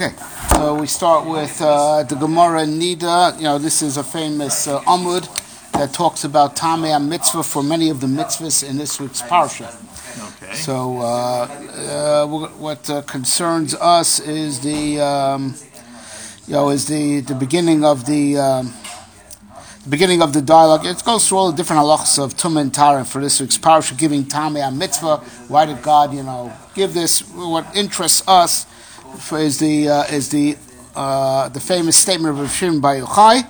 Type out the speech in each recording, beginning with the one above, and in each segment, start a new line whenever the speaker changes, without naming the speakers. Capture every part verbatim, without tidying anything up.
Okay, so we start with uh, the Gemara Nida. You know, this is a famous uh, Amud that talks about Tamei mitzvah for many of the mitzvahs in this week's parsha.
Okay.
So uh, uh, what uh, concerns us is the, um, you know, is the, the beginning of the. Um, The beginning of the dialogue, it goes through all the different halachas of Tum and Tara for this week's parasha, giving Tamei a mitzvah. Why did God, you know, give this? What interests us is the uh, is the uh, the famous statement of Rabbi Shimon Bar Yochai.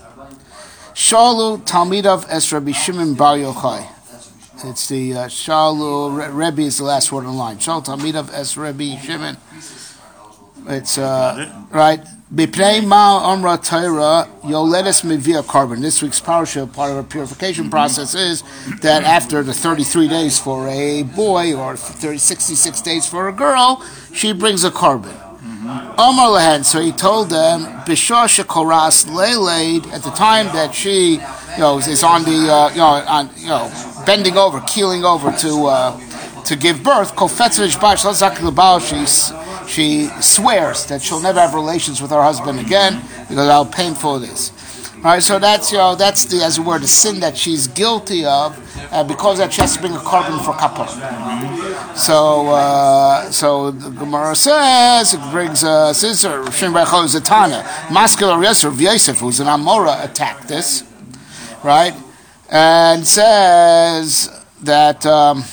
Shalu Talmidav es Rabbi Shimon Bar Yochai. It's the uh, Shalu Rebbe is the last word in the line. Shalu Talmidav es Rabbi Shimon. It's uh, right. B'pnei ma amra Torah yoledes mevia carbon. This week's parasha, part of our purification process, is that after the thirty-three days for a boy or thirty, sixty-six days for a girl, she brings a carbon. Amar lehen. So he told them, b'shah shekoras leileid, at the time that she, you know, is on the, uh, you know, on, you know, bending over, keeling over to uh, to give birth. Kofetzevish bash lazak lebal. She's She swears that she'll never have relations with her husband again because of how painful it is. All right, so that's you know that's the as it were the sin that she's guilty of, uh, because that she has to bring a carbon for kapara. So uh, so the Gemara says it brings a sister Shem Bechol Zatana Maskil Yosef Yosef, who's an Amora, attacked this, right, and says that. Um,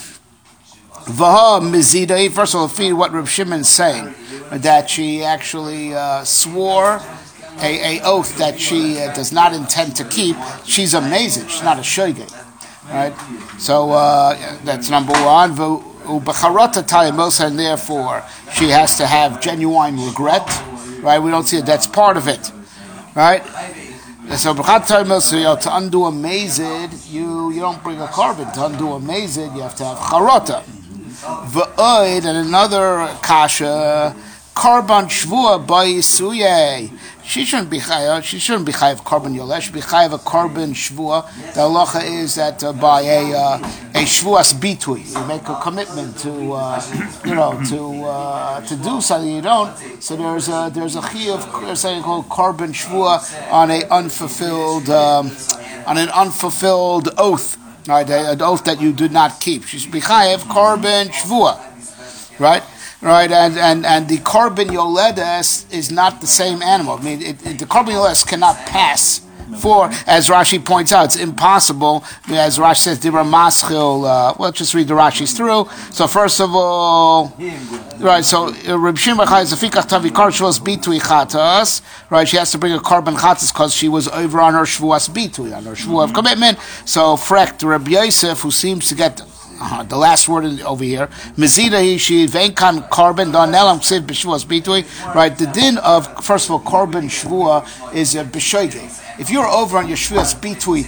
Vaha mizidai. First of all, feed what Reb Shimon's saying, that she actually uh, swore a, a oath that she uh, does not intend to keep. She's amazing. She's not a shogeg, right? So uh, that's number one. Ubecharata tayamosa, and therefore she has to have genuine regret, right? We don't see it. That's part of it, right? So to undo a mazid, you you don't bring a carbon. To undo a mazid, you have to have charata. V'oid, and another kasha, carbon shvua ba'isuye. She shouldn't be chayav. She shouldn't be chayav carbon yolesh. She should be chayav a carbon shvua. The halacha is that uh, by a uh, a shvuas bitui, you make a commitment to uh, you know to uh, to do something you don't. So there's a there's a chiyuv, something called carbon shvua on a unfulfilled um, on an unfulfilled oath. Right, an oath that you did not keep. She should be chayav carbon shvua, right, right, and and and the carbon yoledes is not the same animal. I mean, it, it, the carbon yoledes cannot pass for, as Rashi points out, it's impossible. As Rashi says, dibra maschil. Uh, well, just read the Rashi's through. So first of all, right. So Reb Shimon Bar Yochai zafikach tavikar shvuas bitui chatas. Right, she has to bring a carbon chatas because she was over on her shvuas bitui, on her shvua of commitment. So frekt Reb Yosef, who seems to get Uh, the last word in, over here, mezida she venkan carbon donelam ksiv b'shvuas bitui. Right, the din of first of all carbon shvua is a b'shoigeg. If you're over on your shvuas bitui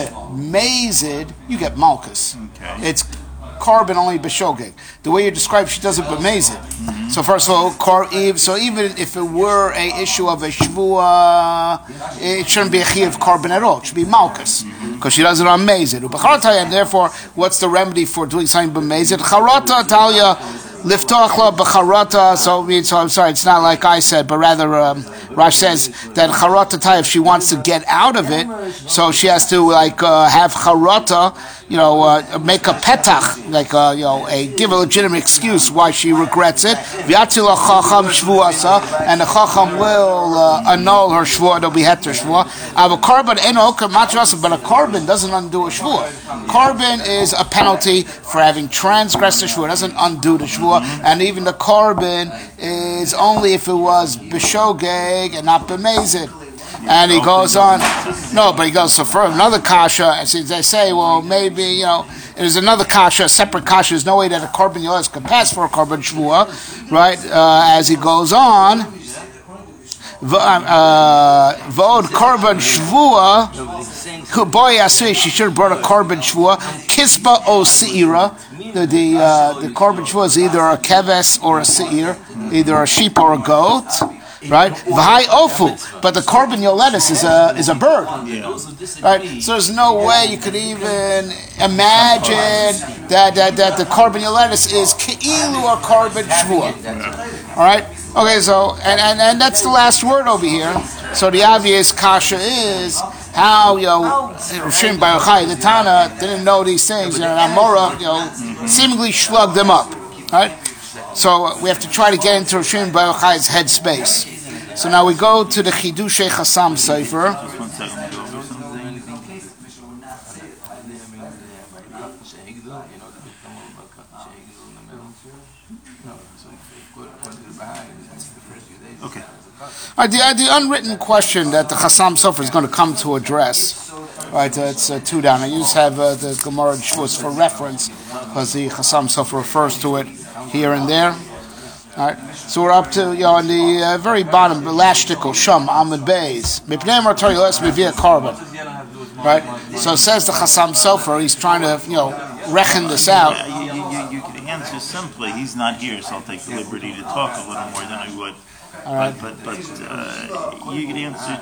b'mezid, you get malchus. Okay. It's carbon only b'shogeg. The way you describe, she does it b'mezid. Mm-hmm. So first of all, car eve. So even if it were a issue of a shvua, it shouldn't be a chi of carbon at all. It should be malchus because she does it on mezid. And therefore, what's the remedy for doing something b'mezid? Charata talia liftachla b'charata. So, so I'm sorry, it's not like I said, but rather um, Rash says that charata talia, if she wants to get out of it, so she has to like uh, have charata, you know, uh, make a petach, like uh, you know, a give a legitimate excuse why she regrets it. V'yatzila chacham shvuasa, and the chacham will uh, annul her shvua. It'll be heter shvua. A carbon enoka matrasa, but a carbon doesn't undo a shvua. Carbon is a penalty for having transgressed the shvua. It doesn't undo the shvua, and even the carbon is only if it was b'shogeg and not b'mezid. And he goes on, no, but he goes so for another kasha, and so they say, well, maybe, you know, there's another kasha, a separate kasha, there's no way that a carbon yoledes can pass for a carbon shvua, right, uh, as he goes on, V'od carbon shvua, boy, I say she should have brought a carbon shvua, kispa o seira, the, the, uh, the carbon shvua is either a keves or a seir, either a sheep or a goat, right? V'hai ofu, but the carbon yoledes is a is a bird, right? So there's no way you could even imagine that that, that the carbon yoledes is keilu a carbon shvua, all right? Okay, so and, and, and that's the last word over here. So the obvious kasha is how you know Shimon Bar Yochai, the Tana, didn't know these things, and Amora, you know, seemingly shlugged them up, right? So we have to try to get into Shimon Bar Yochai's headspace. So now we go to the Chidushei Chassam Sefer.
Okay.
Right, the, uh, the unwritten question that the Chassam Sofer is going to come to address, right? Uh, it's uh, two down. I just have uh, the Gemara Shavuos for reference because the Chassam Sofer refers to it here and there. All right, so we're up to you know on the uh, very bottom, the last shtickle, Sham Amud Beis. Mipnei Martori Yoles Mevia Korban. Right. So says the Chassam Sofer. He's trying to you know reckon this out.
Yeah, you, you, you, you can answer simply. He's not here, so I'll take the liberty to talk a little more than I would.
All right.
But but, but uh, you can answer.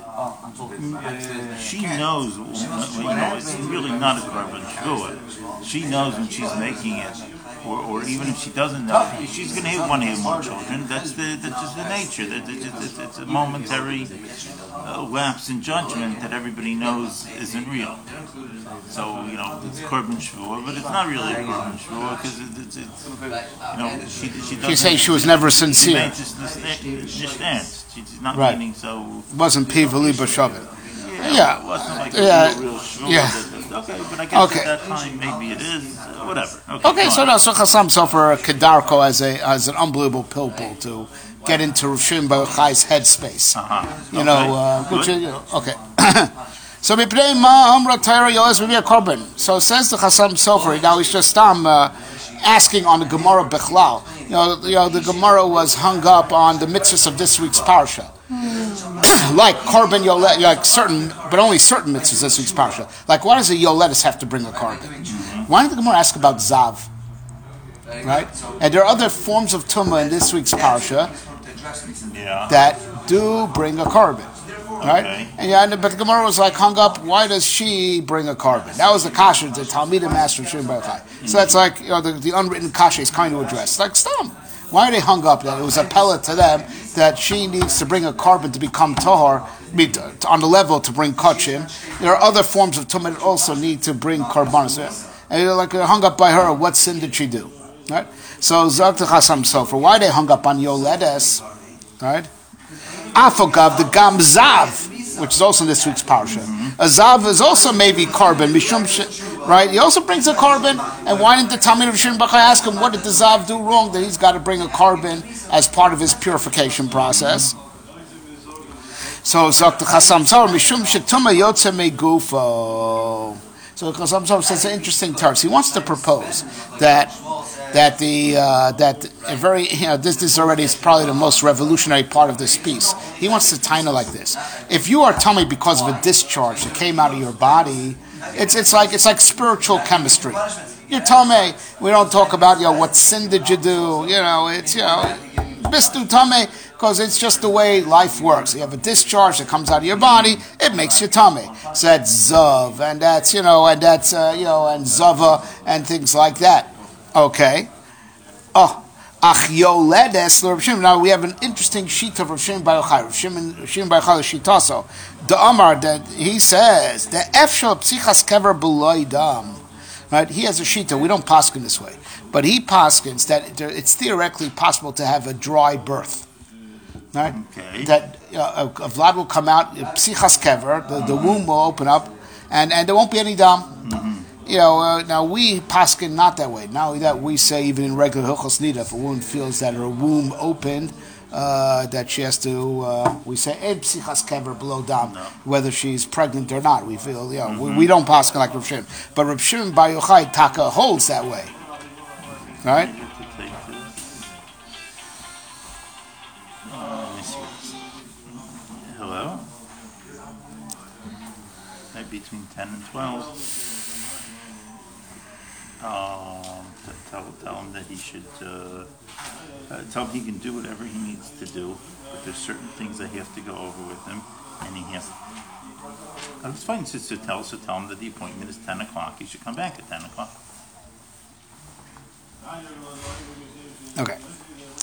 She knows. You know, it's really not a korban shvuah. She knows when she's making it, or, or even if she doesn't know, she's going to have one to have more children. That's the that's just the nature. That it's, it's a momentary uh, lapse in judgment that everybody knows isn't real. So you know, it's korban shvuah, but it's not really a korban shvuah because it's, it's, it's you know she she doesn't.
She's saying she was never sincere.
Understand. She's not
Right.
meaning so.
It wasn't Pivali Bashavit.
Yeah.
Yeah.
It wasn't like
Yeah.
a real, real shvuah.
Yeah.
Okay, but I guess
Okay.
at that time maybe it is. Uh, whatever. Okay.
Okay, so now so Chassam Sofer Kedarko as a as an unbelievable pilpul to get into Rav Shimon Bar Yochai's headspace.
Uh-huh.
You
Okay.
know, uh,
Good.
which is, you know, okay. So Mipnei Ma Amra Torah Yoles Mevia Korban. So says the Chassam Sofer. Now he's just um, uh, asking on the Gemara Bechlal. You know, you know, the Gemara was hung up on the mitzvahs of this week's parsha, like korban yolet, like certain, but only certain mitzvahs this week's parsha. Like, why does a yoletus have to bring a korban? Why did the Gemara ask about zav? Right, and there are other forms of tumah in this week's parsha
Yeah.
that do bring a korban. Right,
Okay.
and yeah, but the Gemara was like hung up. Why does she bring a korban? That was the kasha, the Talmid Master Shimon Bar Yochai. So that's like you know the, the unwritten kasha is kind of addressed. Like stop. Why are they hung up? That it was a pellet to them that she needs to bring a korban to become tahor, be- to- on the level to bring kachim. There are other forms of tumah that also need to bring korbanos. And they're like they're hung up by her. What sin did she do? Right. So Zak Chassam Sofer. Why are they hung up on yoledes? Right. Afogav, the Gam Zav, which is also in this week's parsha. A Zav is also maybe korban, Mishum, right? He also brings a korban, and why didn't the Talmid of Shimon Bar Yochai ask him, what did the Zav do wrong that he's got to bring a korban as part of his purification process? So, Zok the Chassam Sofer, Mishum Shetuma Yotze Megufo. So, Chassam Sofer says an interesting terms. He wants to propose that that the uh, that a very you know this this already is probably the most revolutionary part of this piece. He wants to tie it like this: if you are tummy because of a discharge that came out of your body, it's it's like it's like spiritual chemistry. You're tummy. We don't talk about you know what sin did you do. You know it's you know bistu tummy because it's just the way life works. You have a discharge that comes out of your body, it makes you tummy. So that's zav, and that's you know and that's uh, you know and zava and things like that. Okay. Oh, ach yoledes Rav Shimon. Now we have an interesting sheet of Rav Shimon Bar Yochai. Rav Shimon Rav Shimon Bar Yochai shitaso. The Amar that he says the efshal psichas kever beloy dam. Right. He has a shita. We don't paskin this way, but he paskins that there, it's theoretically possible to have a dry birth. Right.
Okay.
That uh, a, a vlad will come out. Psichas kever. The, the womb will open up, and, and there won't be any dam. Mm-hmm. You know, uh, now we paskin not that way. Not only that, we say even in regular hilchos nida, if a woman feels that her womb opened, uh, that she has to, uh, we say ed psichas kever below dam, no. Whether she's pregnant or not. We feel, you know, mm-hmm. we, we don't paskin like Rav Shimon, but Rav Shimon Bar Yochai taka holds that way, right?
Hello. Maybe between ten and twelve. Um, tell, tell him that he should, uh, uh, tell him he can do whatever he needs to do, but there's certain things I have to go over with him, and he has, I was fine, sister tell, so tell him that the appointment is ten o'clock, he should come back at ten o'clock.
Okay. So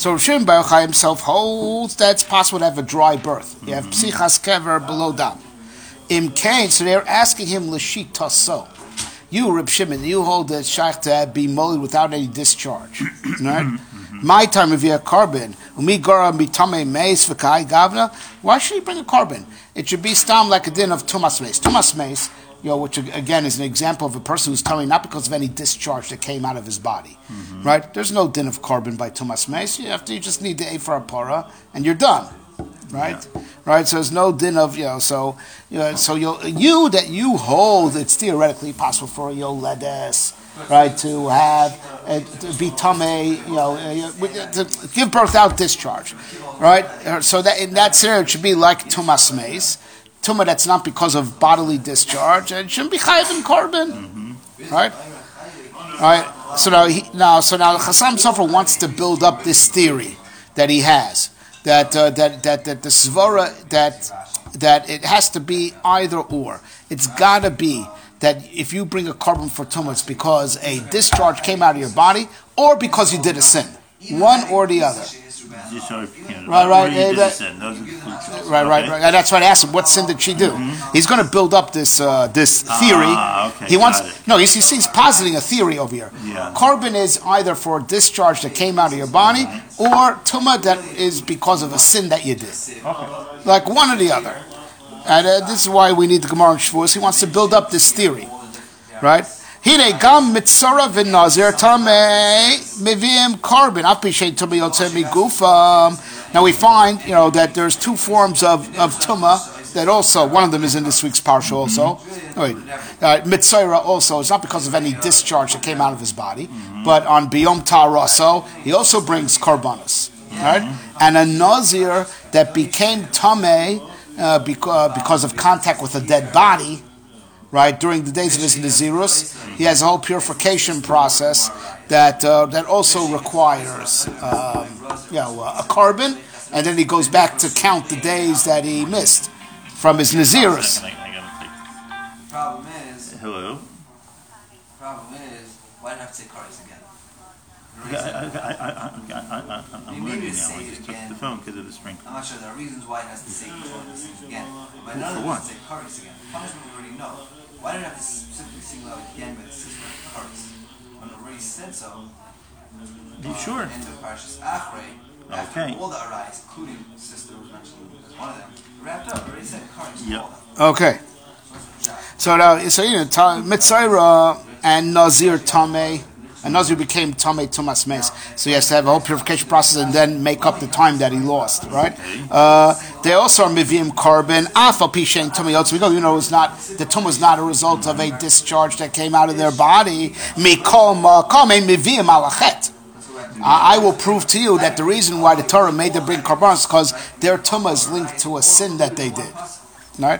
So Rav Shimon Bar Yochai himself holds that it's possible to have a dry birth. You have psichas kever below dam. Im kain, so they're asking him l'shit taso. You, Reb Shimon, you hold that shaykh to be moled without any discharge, right? My time if you have carbon, umi gara mitame meis v'kai gavna. Why should he bring a carbon? It should be stam like a din of tumas meis. Tumas meis, you know, which again is an example of a person who's tummy not because of any discharge that came out of his body, mm-hmm. right? There's no din of carbon by tumas meis. You have to, you just need the ephar apara and you're done. Right, yeah. right. So there's no din of you know. So you know, so you you that you hold, it's theoretically possible for a yoledes, right, to have uh, to be tame, you know, uh, to give birth without discharge, right. So that in that scenario, it should be like tumas meis, tuma that's not because of bodily discharge, and it shouldn't be chayiv in carbon, mm-hmm. right, right. So now he, now so now Chasam Sofer wants to build up this theory that he has. That, uh, that that that the svara that that it has to be either or. It's got to be that if you bring a carbon for tumah, it's because a discharge came out of your body, or because you did a sin. One or the other. Right, right, right, right, right, right. And that's why I asked him, what sin did she do? Mm-hmm. He's going to build up this uh, this theory.
Ah, okay,
he wants it. no. He's, he's positing a theory over here.
Yeah.
Carbon is either for a discharge that came out of your body, or tumah that is because of a sin that you did.
Okay.
Like one or the other. And uh, this is why we need the Gemara in Shavuos. He wants to build up this theory, right? Hine gam mitzora v'nazir tamei mevim carbon. Now we find, you know, that there's two forms of, of tumah that also, one of them is in this week's parsha also. Oh, wait, uh, mitzora also, it's not because of any discharge that came out of his body, but on biyom ta'araso, he also brings karbanos, right? And a nazir that became tamei uh, because, because of contact with a dead body, right, during the days of his Nazirus, he has a whole purification process that uh, that also requires um, you know, a carbon, and then he goes back to count the days that he missed from his Nazirus.
Problem is,
hello.
Problem is, why do I have to say cards again?
I, I, I, I, I, I, I'm learning now. I just took the phone because of the sprinkler.
I'm not sure there are reasons why it has to say cards again, but none of it has to say cards again. Punishment we already know. Why did I have to specifically single out again with sister cards? When it already said so.
You sure?
In the Parshas Achrei,
okay.
All the arais, including sister was mentioned as one of them, wrapped up. Already said cards.
Yep.
Okay. So now, so you know, Mitzayra and Nazir Tameh. And Nazir became Tameh Tumas Mes. So he has to have a whole purification process and then make up the time that he lost, right? Uh, they also are Mivim carbon. Afal Pishen Tumiyot. We go, you know, it's not, the tum was not a result of a discharge that came out of their body. Mikol Makame Mivim Alachet. I will prove to you that the reason why the Torah made them bring carbon is because their tumah is linked to a sin that they did. Right?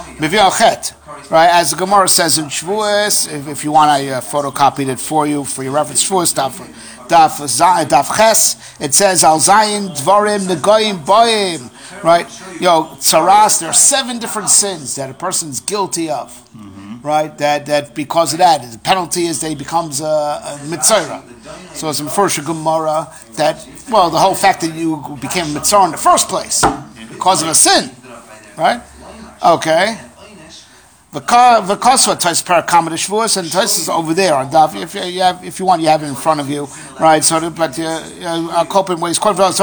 Right, as the Gemara says in Shavuos, if, if you want, I uh, photocopied it for you for your reference. Shavuos daf daf daf ches. It says al zayin dvarim negoyim boim. Right, you know, tsaras. There are seven different sins that a person's guilty of. Mm-hmm. Right, that that because of that, the penalty is that he becomes a, a mitzvah. So it's in first Gemara that well, the whole fact that you became a mitzvah in the first place because of a sin. Right. Okay. The Kosva Tais Parakamada Shavuos and Tais is over there on Daf. If you have, if you want, you have it in front of you, right? So, but uh, coping ways.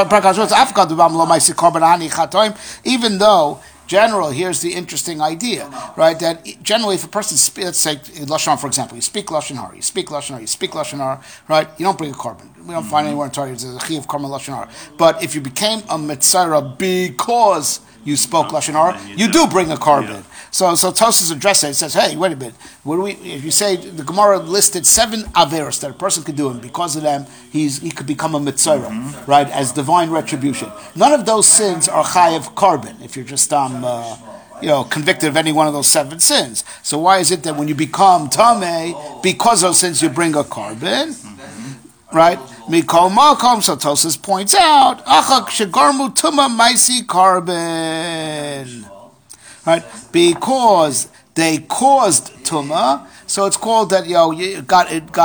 Even though, general, here's the interesting idea, right? That generally, if a person speaks, let's say lashon hara, for example, you speak lashon hara, you speak lashon hara, you speak lashon hara, right? You don't bring a carbon. We don't find anywhere in Torah there's a chi of carbon lashon hara. But if you became a mitzvah because you spoke lashon hara, you, you do bring a carbon. Yeah. So, so Tosfos addresses it. It says, "Hey, wait a minute. What do we? If you say the Gemara listed seven averos that a person could do, and because of them, he's he could become a mitzvah, mm-hmm. right, as divine retribution. None of those sins are chayav carbon. If you're just um, uh, you know, convicted of any one of those seven sins. So why is it that when you become tamei, because of those sins, you bring a carbon, mm-hmm. right? Mikol makom. So Tosfos points out, achak shegarmu tuma maisi carbon." Right, because they caused tumah, so it's called that you know it got it got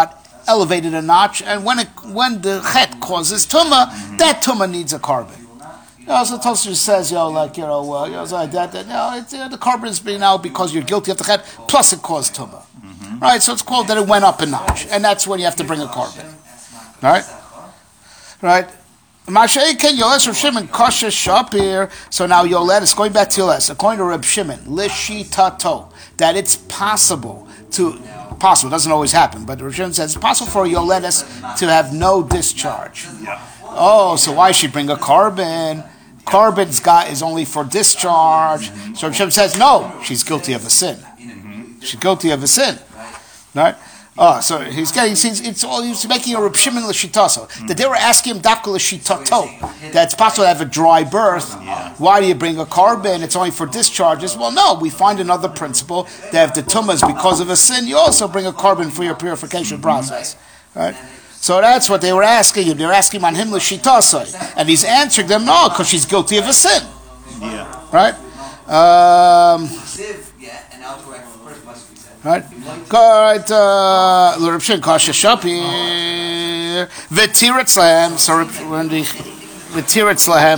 elevated a notch, and when it when the chet causes tumah, mm-hmm. that tumah needs a carbon. You know, so Tosfos says, you know, like, you know, uh, you know, like that, that, you know, it's, uh, the carbon is being now because you're guilty of the chet, plus it caused tumah. Mm-hmm. Right? So it's called that it went up a notch, and that's when you have to bring a carbon. Right? Right? Masha'eken Yoles Reb Shimon Kosher Shapir. So now Yoledes, going back to Yoles, according to Reb Shimon, Lishitato, that it's possible to, possible, it doesn't always happen, but Reb Shimon says it's possible for a Yoledes to have no discharge.
Yeah.
Oh, so why should she bring a carbon? Carbon's got is only for discharge. Mm-hmm. So Reb Shimon says, no, she's guilty of a sin. Mm-hmm. She's guilty of a sin. Right? Oh, so he's getting, he's, it's all, he's making a Reb Shimon l'shitaso. Mm-hmm. That they were asking him, dafka l'shitato, that it's possible to have a dry birth. Yeah. Why do you bring a carbon? It's only for discharges. Well, no, we find another principle that if the tumah is because of a sin, you also bring a carbon for your purification process. Right? So that's what they were asking him. They were asking him on him l'shitaso. And he's answering them, no, because she's guilty of a sin.
Yeah.
Right? Um... Right, right. Uh, Reb Shimon Kosher Shapir v'tiretz lahem. So when the v'tiretz lahem,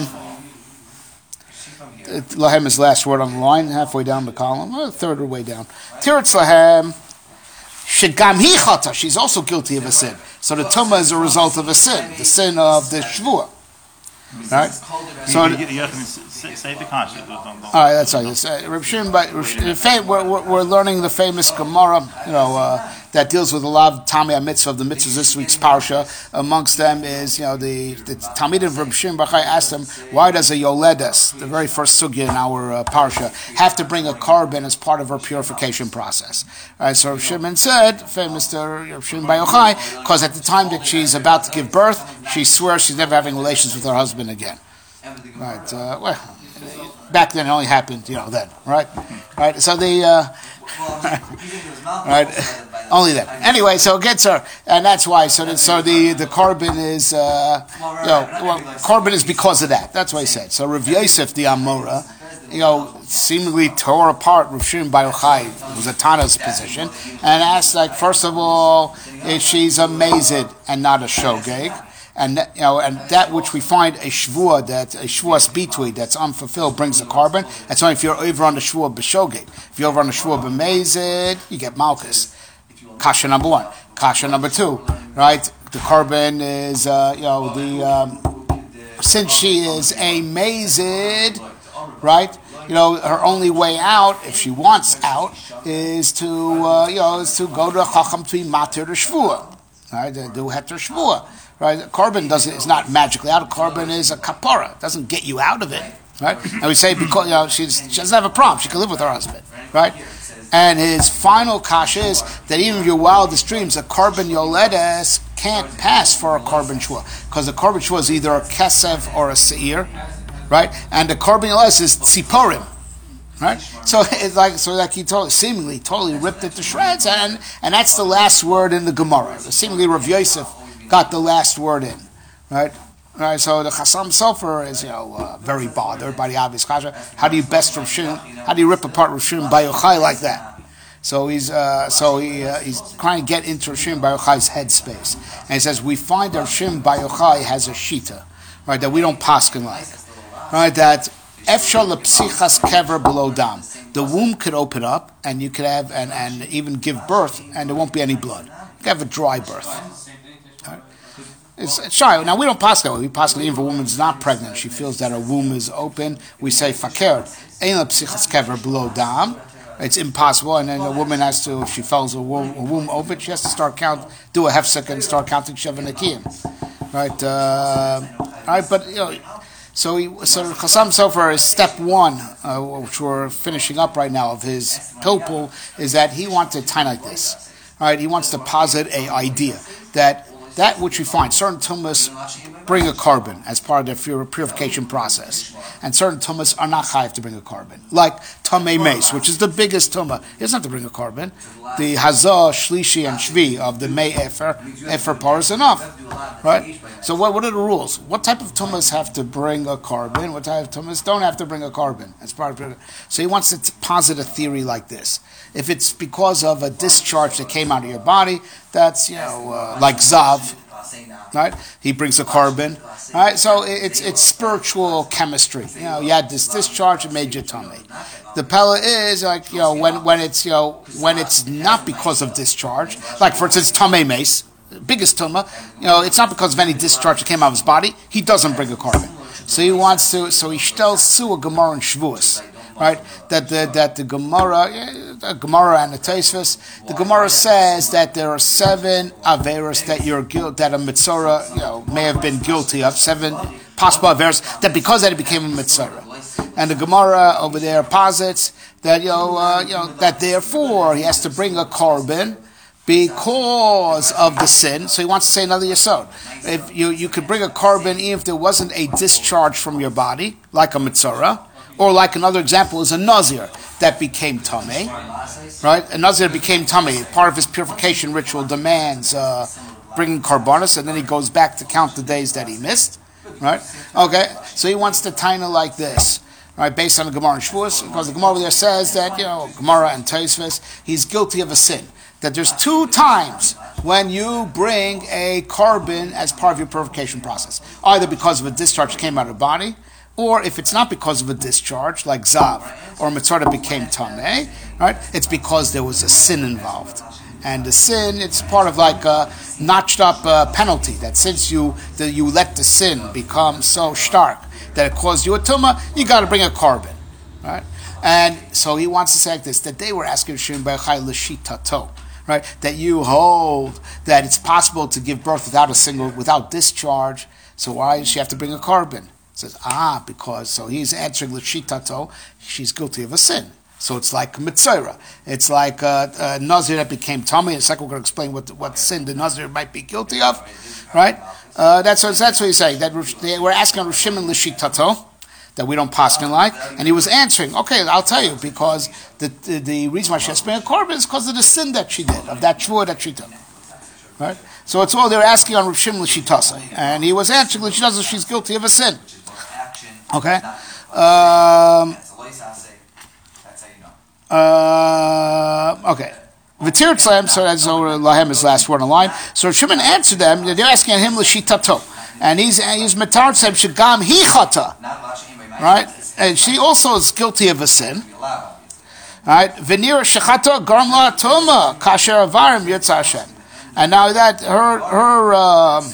lahem is last word on the line, halfway down the column, a third of the way down. Tiretz lahem shegam hi chata. She's also guilty of a sin. So the tumah is a result of a sin, the sin of the shvuah. Right. So
you, you, you have to say the concept. All
right, that's right. Uh, Reb Shimon, but we're, we're, we're learning the famous Gemara, you know, uh, that deals with a lot of Tamei HaMitzvah of the mitzvahs this week's parsha. Amongst them is, you know, the the Talmid of Reb Shimon Bar Yochai asked him, why does a Yoledes, the very first sugya in our uh, parsha, have to bring a carbon as part of her purification process? All right, so Reb Shimon said, famous to Reb Shimon Bar Yochai, because at the time that she's about to give birth, she swears she's never having relations with her husband again. Right. Uh, well, back then it only happened, you know, then. Right. Right. So the uh, right. Only then. Anyway, so it gets her, and that's why. So, the, so the the carbon is, uh, you know, well, carbon is because of that. That's what he said. So Rav Yosef the Amora, you know, seemingly tore apart Rav Shimon Bar Yochai, who was a Tana's position, and asked, like, first of all, if she's a mazid and not a shogeg. And that, you know, and that which we find a shvuah, that a shvuas bitui that's unfulfilled brings a carbon. That's only if you're over on the shvuah b'shogeg. If you're over on the shvuah b'mezid, you get malchus. Kasha number one. Kasha number two, right? The carbon is, uh, you know, the um, since she is a mezid, right? You know, her only way out, if she wants out, is to, uh, you know, is to go to a chacham to be matir the shvuah, right? To do heter shvuah. Right, carbon doesn't. It's not magically out. Carbon is a kapara. It doesn't get you out of it. Right, and we say because you know she's, she doesn't have a problem. She can live with her husband. Right, and his final kash is that even your wildest dreams, a carbon yoledes can't pass for a carbon shua because the carbon shua is either a kesev or a seir. Right, and the carbon yoledes is tziporim. Right, so it's like so like he totally, seemingly totally ripped it to shreds, and and that's the last word in the Gemara. Seemingly Rav Yosef got the last word in, right? Right. So the Chassam Sofer is, you know, uh, very bothered by the obvious kasha. How do you best Rav Shimon? How do you rip apart Rav Shimon Bar Yochai like that? So he's uh, so he uh, he's trying to get into Rav Shimon Bar Yochai's headspace, and he says we find that Rav Shimon Bar Yochai has a shita, right? That we don't paskin like, right? That efshar lepsichas kever below dam. The womb could open up, and you could have and, and even give birth, and there won't be any blood. You could have a dry birth. It's, it's shy. Now we don't pass that way. We pass even if a woman's not pregnant, she feels that her womb is open. We say fakir. Ein psichas kever below dam. It's impossible, and then the woman has to, if she feels her womb, her womb open, she has to start count, do a hefsek and start counting sheven akiyim. Right, uh, right. But you know, so he, so Chassam Sofer is step one, uh, which we're finishing up right now of his pilpul, is that he wants to tie like this. Right, he wants to posit a idea that that which we find, certain tumas bring a carbon as part of their purification process, and certain tumas are not chayav to bring a carbon, like tamei mace, which is the biggest tumah. It doesn't have to bring a carbon. The hazah, shlishi, and shvi of the mei efer, efer par is enough, right? So what, what are the rules? What type of tumas have to bring a carbon? What type of tumas don't have to bring a carbon as part of? So he wants to posit a theory like this. If it's because of a discharge that came out of your body, that's, you know, uh, like zav, right? He brings a carbon, right? So it's it's spiritual chemistry. You know, you had this discharge, it made you tummy. The pella is like, you know, when, when it's, you know, when it's not because of discharge, like for instance, tamei mace, biggest tumah, you know, it's not because of any discharge that came out of his body. He doesn't bring a carbon. So he wants to, so he tells Su a Gemara and Shavuos. Right, that the that the Gemara, the Gemara and the Tosfos, the Gemara says that there are seven averos that you're guilt that a mitzvah, you know, may have been guilty of, seven possible averos that because that it became a mitzvah, and the Gemara over there posits that you know, uh, you know that therefore he has to bring a carbon because of the sin. So he wants to say another yesod. If you you could bring a carbon even if there wasn't a discharge from your body, like a mitzvah. Or like another example is a nazir that became tamei, right? A nazir became tamei. Part of his purification ritual demands uh, bringing karbanos, and then he goes back to count the days that he missed, right? Okay, so he wants to taina like this, right? Based on the Gemara and Shavuos, because the Gemara over there says that, you know, Gemara and Tosfos, he's guilty of a sin. That there's two times when you bring a carbon as part of your purification process, either because of a discharge that came out of the body, or if it's not because of a discharge, like Zav, or Mitzvah that became Tameh, right? It's because there was a sin involved. And the sin, it's part of like a notched up uh, penalty, that since you that you let the sin become so stark that it caused you a tumah, you got to bring a carbon, right? And so he wants to say like this, that they were asking Shimon Bar Yochai l'shitato, right? That you hold that it's possible to give birth without a single, without discharge, so why does she have to bring a carbon? Says, ah, because, so he's answering l'shitato, she's guilty of a sin. So it's like mitzvah. It's like a, a nazir that became tummy. In a second, we're going to explain what what sin the nazir might be guilty of, right? Uh, that's what that's what he's saying. That they were asking Rav Shimon l'shitato, that we don't paskin like, and he was answering. Okay, I'll tell you, because the the, the reason why she has to bring a korban is because of the sin that she did, of that shvur that she did, right? So it's all they were asking on Rav Shimon l'shitasa, and he was answering l'shitasa, she's guilty of a sin. Okay. Um, uh, okay. V'tir tzlaim, so that's over Lahem, his last word on the line. So Shimon answered them, they're asking him l'shitato. And he's he's metar tzlaim shegam hi chata. Right? And she also is guilty of a sin. Right? V'nira shechata garm la toma kasher avarim yitza Hashem. And now that her her um,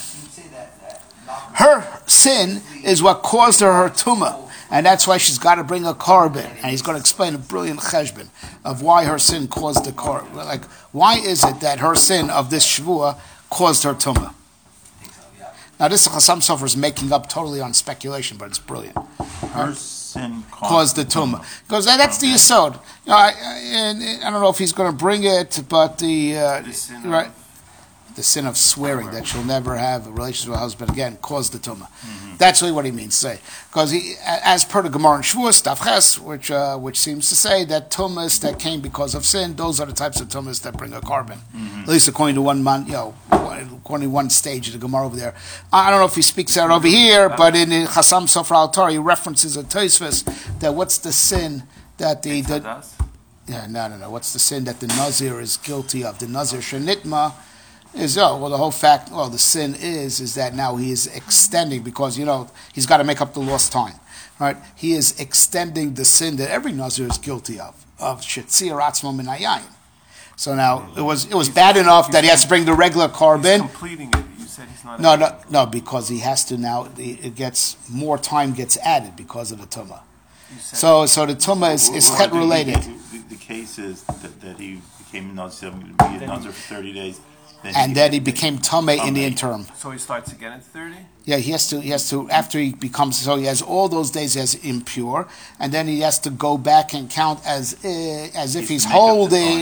her sin is what caused her her tumah, and that's why she's got to bring a carbon. And he's going to explain a brilliant cheshbon of why her sin caused the carbon. Like, why is it that her sin of this shvua caused her tumah? Now, this Chassam Sofer is making up totally on speculation, but it's brilliant.
Her right? sin caused,
caused the tumah. Because that's the yesod. You know, I, I, I don't know if he's going to bring it, but the, uh, the right. The sin of swearing that she'll never have a relationship with her husband again caused the tumah. Mm-hmm. That's really what he means to say. Because he, as per the Gemara and Shavuos, Daf Ches, which uh, which seems to say that tumahs that came because of sin, those are the types of tumahs that bring a carbon. Mm-hmm. At least according to one man, you know, according to one stage of the Gemara over there. I don't know if he speaks out over here, but in Chassam Sofer al Torah, he references a Tosfos that what's the sin that the, the yeah no no no what's the sin that the Nazir is guilty of? The Nazir Shenitma. Is oh well the whole fact well the sin is is that now he is extending, because you know he's got to make up the lost time, right? He is extending the sin that every Nazir is guilty of of shetzir atzmo min hayayin. So now it was it was bad enough that he has to bring the regular carbon.
He's completing it. You said he's not.
No no no because he has to now. It gets more time gets added because of the tumah. So so the tumah is is chet related.
The, the, the case is that, that he became a Nazir, be a Nazir for thirty days. Then
and
he,
then he became tamei in the interim.
So he starts again at thirty?
Yeah, he has to. He has to after he becomes. So he has all those days as impure, and then he has to go back and count as uh, as if he's holding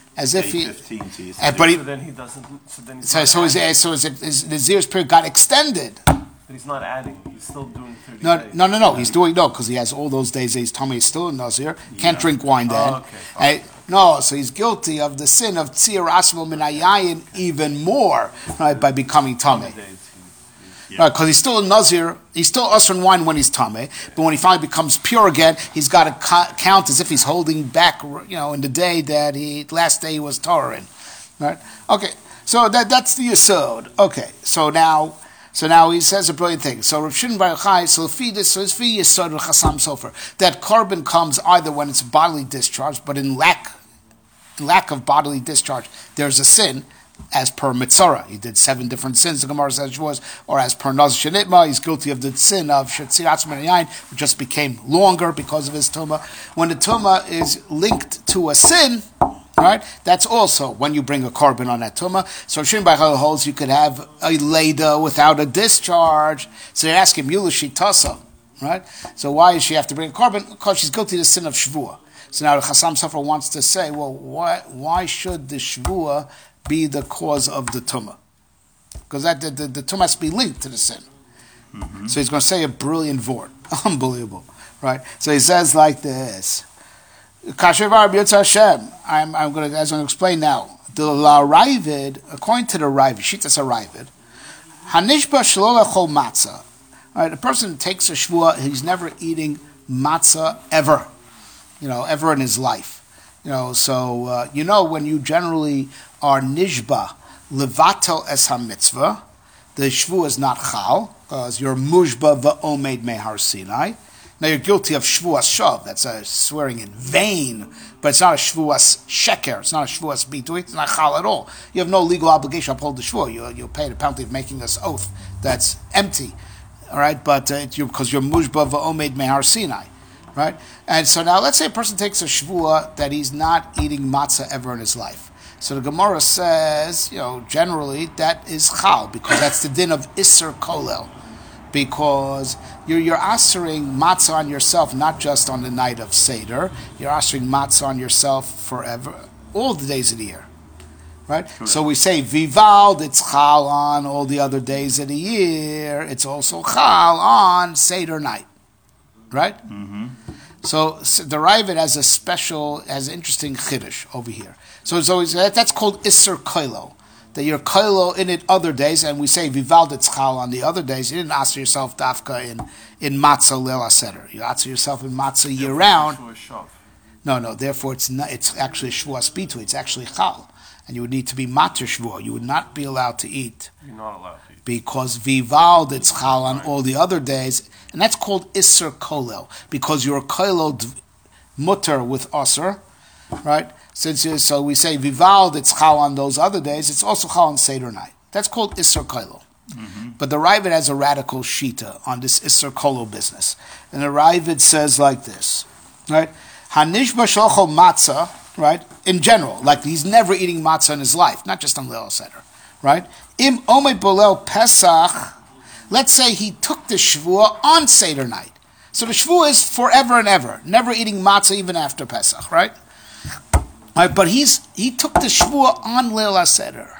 as if he.
fifteen, so you
Uh,
said
but he,
So then he doesn't. So then he's
so
not
so his
adding.
so his, his Nazir's period got extended.
But he's not adding. He's still doing thirty
No,
days.
no, no, no. He's doing no because he has all those days. He's Tommy is still a Nazir. Can't
Yeah.
drink wine then.
Oh, okay.
Uh, no, so he's guilty of the sin of tzir asmo min hayayin even more, right, by becoming Tommy.
Days, he-
Yeah.
Right, because he's still a Nazir. He's still usher in wine when he's Tameh, but when he finally becomes pure again, he's got to ca- count as if he's holding back, you know, in the day that he, last day he was Torah in. Right? Okay, so that that's the Yesod. Okay, so now, so now he says a brilliant thing. So Rav Shimon Bar Yochai, so fi this, so it's fi Yesod Chasam Sofer. That carbon comes either when it's bodily discharge, but in lack, lack of bodily discharge, there's a sin. As per Mitzora, he did seven different sins, the Gemara says it was, or as per Naz Shenitma, he's guilty of the sin of Shetzir Atzman Yain, which just became longer because of his Tumah. When the Tumah is linked to a sin, right, that's also when you bring a carbon on that Tumah. So Shimon Bar Yochai holds you could have a Leda without a discharge. So they ask him, Yulashi Tasa, right? So why does she have to bring a carbon? Because she's guilty of the sin of Shvuah. So now the Chassam Sofer wants to say, well, why, why should the Shvuah be the cause of the tumah? Because that the, the, the tumah has to be linked to the sin. Mm-hmm. So he's going to say a brilliant vort. Unbelievable. Right? So he says like this. Kashevar B'yotz Hashem. I'm, I'm going to, as I'm going to explain now. The La Ravid, according to the Ravid, Shitas Ravid, Hanishba Shlola Chol Matzah. Right? A person takes a shvuah, he's never eating matzah ever. You know, ever in his life. You know, so, uh, you know, when you generally are nishba, levatel es ha-mitzvah, the shvu is not chal, because you're mujba va'omed mehar Sinai. Now you're guilty of shvuas shav, that's a swearing in vain, but it's not a shvuas sheker, it's not a shvuas bitui, it's not chal at all. You have no legal obligation to uphold the shvuah, you, you'll pay the penalty of making this oath that's empty, all right, but uh, you, because you're mujba va'omed mehar Sinai. Right? And so now let's say a person takes a shvuah that he's not eating matzah ever in his life. So the Gemara says, you know, generally that is chal, because that's the din of Isser Kolel. Because you're, you're asering matzah on yourself, not just on the night of Seder. You're asering matzah on yourself forever, all the days of the year. Right? Correct. So we say Vivald, it's chal on all the other days of the year. It's also chal on Seder night. Right? Mm-hmm. So, so the Ravid has a special, has an interesting chiddush over here. So it's always, that's called Isser Koilo. That you're Koilo in it other days, and we say Vivald Etzchal on the other days. You didn't answer yourself Dafka in, in Matzah Leil HaSeder. You answer yourself in Matzah year round. No, no, therefore it's not, it's actually Shvuas Bitu, it's actually Chal. And you would need to be Matir Shvuah. You would not be allowed to eat.
You're not allowed to eat. Because
Vivald it's Chal on all the other days. And that's called Isser Kolel, because you're Kolel mutter with Osir, right? Since you, so we say Vivald, it's Chal on those other days, it's also Chal on Seder night. That's called Isser Kolel. Mm-hmm. But the Ravid has a radical shita on this Isser Kolel business. And the Ravid says like this, right? Hanishba Shochol Matzah, right? In general, like he's never eating matzah in his life, not just on Leil Seder, right? Im Omed Bolel Pesach. Let's say he took the shvuah on Seder night. So the shvuah is forever and ever, never eating matzah even after Pesach, right? Right, but he's he took the shvuah on Leil HaSeder.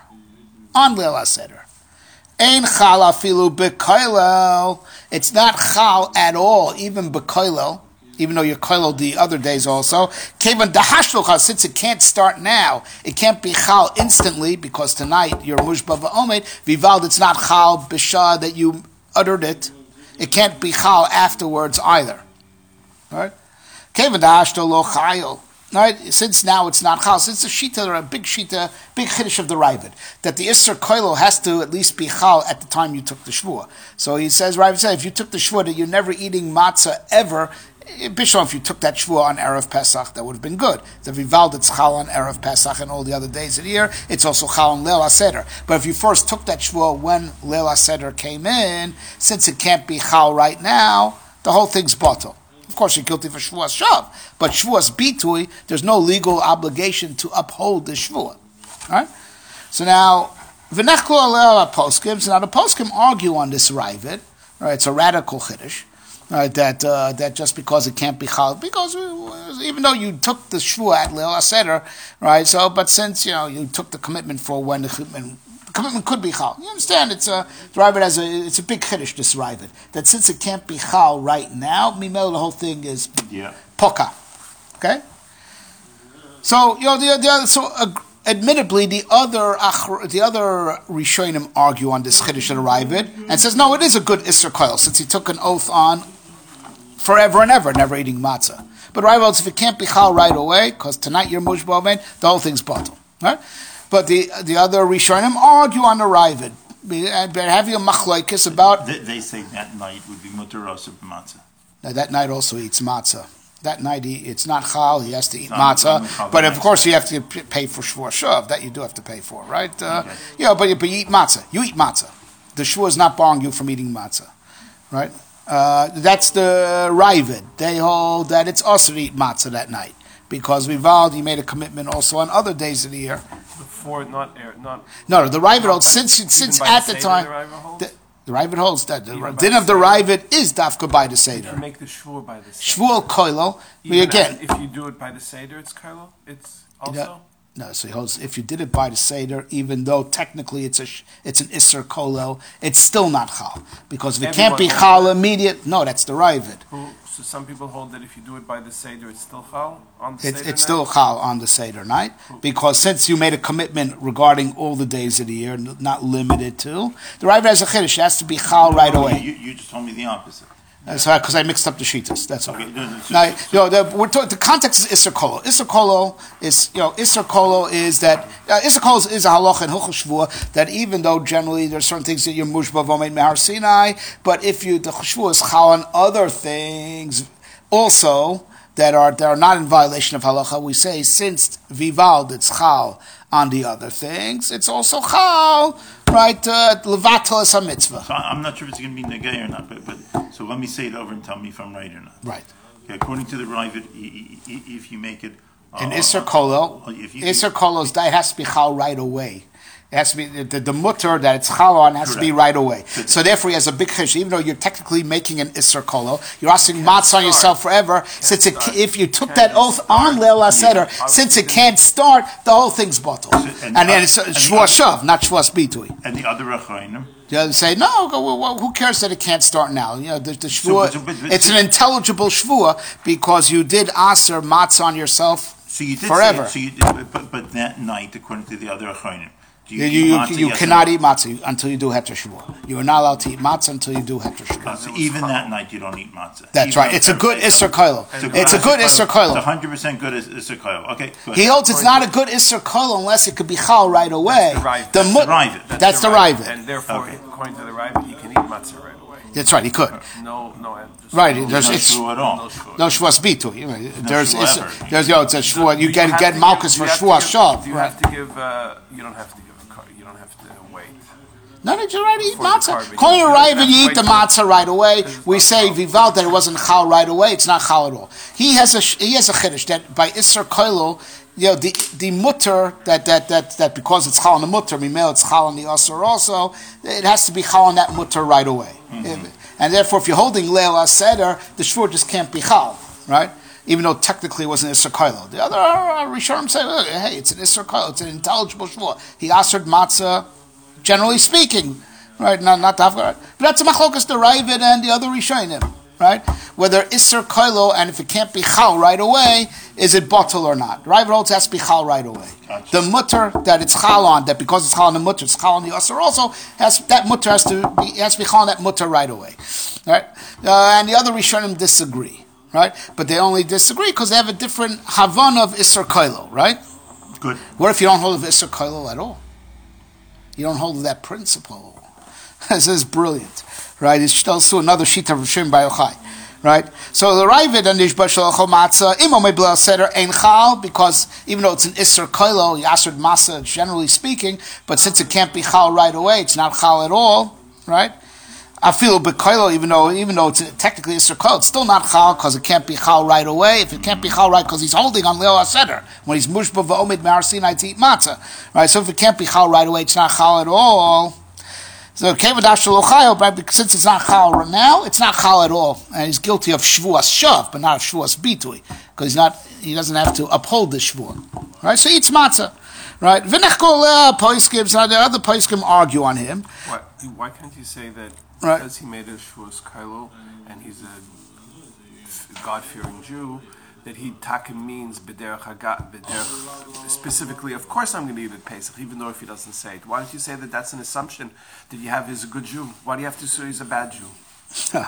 On Leil HaSeder. Ein chal afilu b'koilel. It's not chal at all, even b'koilel, even though you're koilel the other days also. Kevan dahashlocha, since it can't start now, it can't be chal instantly, because tonight you're mushba v'omed. Vivald, it's not chal b'shah that you uttered it. It can't be chal afterwards either. Right? Kevan dahashlo chayil. Right? Since now it's not chal, since the shita, or a big shita, big chiddush of the Ravid, that the Isser Koilo has to at least be chal at the time you took the shvuah. So he says, Ravid said, if you took the shvuah that you're never eating matzah ever, Bishlam, if you took that shvuah on Erev Pesach, that would have been good. The Vivald, it's chal on Erev Pesach and all the other days of the year. It's also chal on Leil HaSeder. But if you first took that shvuah when Leil HaSeder came in, since it can't be chal right now, the whole thing's batal. Of course, you're guilty for shvuas shav, but shvuas bitui, there's no legal obligation to uphold the shvuah. All right? So now, v'nechlu alei poskim. So now the poskim argue on this Ravid. Right? It's a radical chiddush. right? That uh, that just because it can't be chal, because uh, even though you took the shvua at Leil HaSeder, right? So, but since you know you took the commitment for when the commitment, the commitment could be chal, you understand? It's a drive it as a it's a big chiddush to drive it that since it can't be chal right now, mimel the whole thing is
Yeah.
poka, okay? So you know the the other so. Uh, Admittedly, the other the other Rishonim argue on this chiddush at Ravid and says no, it is a good Isser Koil since he took an oath on forever and ever, never eating matzah. But Ravid holds if it can't be chal right away, because tonight you're mush b'omein, the whole thing's bottle, right? But the the other Rishonim argue on the Ravid, and they're having a machlokes about.
They, they say that night would be mutar also b'matzah.
Now that night also eats matzah. That night he, it's not chal, he has to eat
Not-
matzah,
not
but of
chal.
course you have to p- pay for shvur shav, that you do have to pay for, right? Uh,
Okay.
You know, but, you- but you eat matzah, you eat matzah. The shvur is not barring you from eating matzah, right? Uh, that's the Ravid. They hold that it's also to eat matzah that night, because Vivaldi he made a commitment also on other days of the year.
Before, not air, not.
No, no, the Ravid holds, since,
even
since
by
at the
Seder,
time,
the Ravid holds?
the, the Ravid holds that the
Even by
din
the
of the
Seder.
Ravid is dafka by the
You
Seder.
make the shvur by the Seder.
Shvuel koilo, we
Even
again,
If you do it by the Seder, it's Kylo? It's also?
no, so he holds if you did it by the Seder, even though technically it's a sh- it's an Isser Kolel, it's still not Chal. Because if it can't be
Everyone
Chal
holds
immediate, no, that's the Ravid.
Who, so some people hold that if you do it by the Seder, it's still Chal on the
It,
Seder
it's
night?
still Chal on the Seder night. Because since you made a commitment regarding all the days of the year, n- not limited to, the Ravid has a Chiddush, it has to be Chal right
You,
away.
you, you just told me the opposite.
That's why, because I mixed up the Shitas, that's all.
Okay, no, no, so-
Now, you know, the, we're talking, the context is Isser Kolo. Isser Kolo is, you know, Isser Kolo is that, uh, Isser Kolo is a halacha in Hilchos Shvua that even though generally there's certain things that you're mushba v'omeid mehar Sinai, but if you, the Shvua is chal on other things also that are, that are not in violation of halacha, we say since Vivald it's chal on the other things, it's also chal, right, uh, levatel is a mitzvah.
So I- I'm not sure if it's going to be negay or not, but, but so let me say it over and tell me if I'm right or not.
Right.
Okay, according to the Ravid, i- i- i- if you make it uh,
In Isser Kolo,
if you-
Isser Kolo's it has to be chal right away. It has to be the, the, the mutter that it's chal on has to be
Correct.
right away. So therefore, he has a big chish. Even though you're technically making an Isser Kolo, you're asking matzah on yourself forever. Since it,
start.
if you took
Can't
that
just
oath
start.
on Leil HaSeder,
Yeah.
since it
Obviously,
can't start, the whole thing's bottled.
and-
And then it's uh,
and the
shvua
other-
shav, not shvuas bitui.
and the other Achronim,
The others say, no, go- well, well, who cares that it can't start now? You know, the, the shvua,
but- but- but-
it's an intelligible shvua because you did aser matzah on yourself
so you did
forever.
Say, so you did, but, but that night, according to the other Achronim, do
You,
eat
you, you,
matzah,
you
yes or
cannot
no?
eat matzah until you do heter shvua. You are not allowed to eat matzah until you do heter shvua.
Uh, so even that night, you don't eat matzah.
That's
Even
right.
though
It's a good
everybody-
Isser Koilo.
And
It's a good Isser
It's
Koilo.
one hundred percent good as Isser Koilo. Okay, good.
He holds it's not a good Isser Koilo unless it could be chal right away.
the Ravid.
The
That's
mu-
the Ravid.
That's the Ravid.
And therefore,
Okay.
according to the Ravid, he can eat matzah right away.
That's right. He could.
No, no. and just-
Right,
No,
there's-
no
it's-
shvua at all.
no shvur.
No shvuas bitu. You know, There's
shvua
Isser-
ever.
there's yo. It's a shvua. You
Do
get
have
get
to
malchus
give-
for
do you have
shvuas
to give-
shav.
Do you
Right.
have to give? Uh, you don't have to give a car. You don't have to wait.
No, no, you already eat
For the
matzah.
carving.
Call you
You
arrive
don't
and you
have
eat
to
the
wait
matzah right away.
It's
We
not
say
chal.
vival that it wasn't chal right away. It's not chal at all. He has a sh- he has a chiddush that by Isser Koilo, you know, the the mutter that that that that because it's chal on the mutter, mimel it's chal on the asur also. It has to be chal on that mutter right away. And therefore, if you're holding Leil HaSeder, the shvur just can't be chal, right? Even though technically it wasn't Isser Koilo. The other uh, Rishonim say, look, hey, it's an Isser Koilo. It's an intelligible shvur. He asered matzah, generally speaking. Right, not not Tavgar. But that's a machlokas the Ravid and the other Rishonim, right? Whether Isser Koilo and if it can't be chal right away, is it bottle or not? Ravid holds it has to be chal right away.
Gotcha.
The mutter that it's chal on, that because it's chal on the mutter, it's chal on the asur also has that mutter has to be has to be chal on that mutter right away, right? Uh, and the other Rishonim disagree, right? But they only disagree because they have a different havan of Isser Koilo, right?
Good.
What if you don't hold of Isser Koilo at all? You don't hold of that principle. This is brilliant, right? It's also another sheet of Shem Bar Yochai, right? So the Ravid and Nishba Shalachol Matzah Imo Mebla Seder Ein Chal, because even though it's an Isser Koilo, Yasser Masa, generally speaking, but since it can't be Chal right away, it's not Chal at all, right? I feel a bit Koilo, even though even though it's technically Isser Koilo, it's still not Chal because it can't be Chal right away. If it can't be Chal right because he's holding on Leil HaSeder when he's Mushba V'Omid Mehar Sinai to eat Matzah, right? So if it can't be Chal right away, it's not Chal at all. So Kevadash Lochayo, but since it's not chal right now, it's not chal at all, and he's guilty of shvuas shav, but not of shvuas bitui, because he's not. He doesn't have to uphold the shvua, right? So he eats matzah, right? V'nechkol poiskim. Now the other poiskim argue on him.
Why, why can't you say that
Right.
because he made a shvuas kailo and he's a God-fearing Jew, that he taka means b'derech hagat, b'derech specifically? Of course, I'm going to eat at Pesach, even though if he doesn't say it. Why don't you say that that's an assumption that you have is a good Jew? Why do you have to say he's a bad Jew?